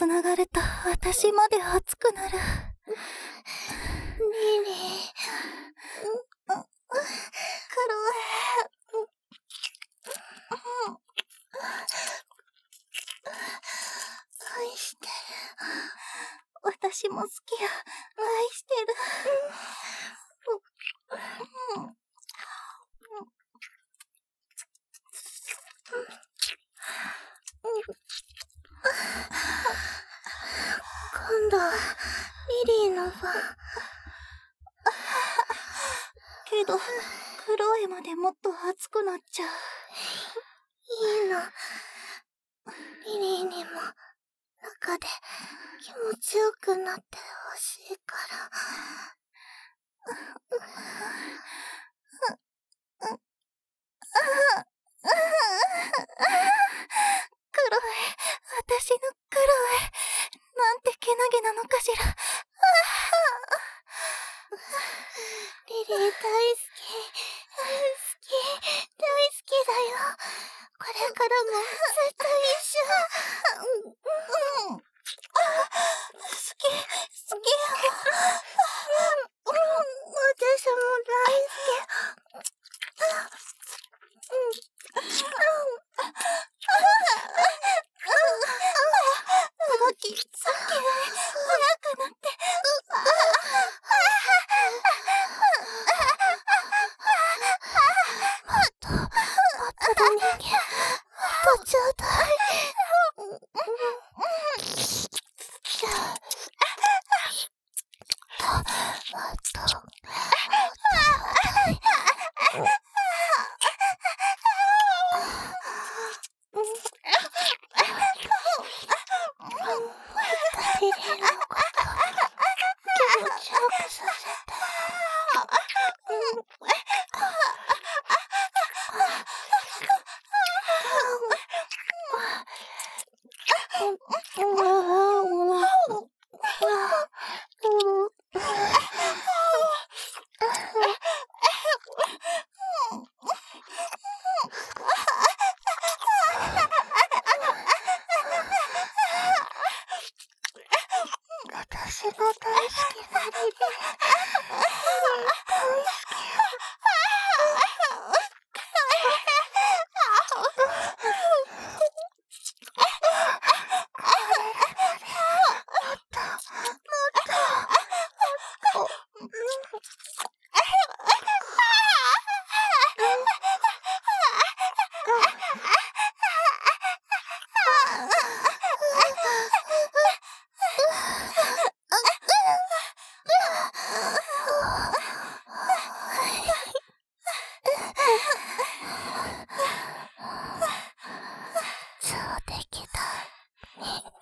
つながると私まで熱くなる。 リリー。クロエ。愛してる。 私も好きよ。愛してる。 今度、リリーの番。 けど、クロエまでもっと熱くなっちゃう。 いいの。リリーにも、中で気持ちよくなってほしいから。 クロエ、私のクロエ、なんてけなげなのかしら。 リリー大好き。大好きだよ。これからもずっと一緒。 好きよ。 私も大好き。 動き早くなって。 もっとだ人間、もっとちょうだい。リリーのこと気持ちよくさせて。私の大好きなリリー。大好きよ。そうできた。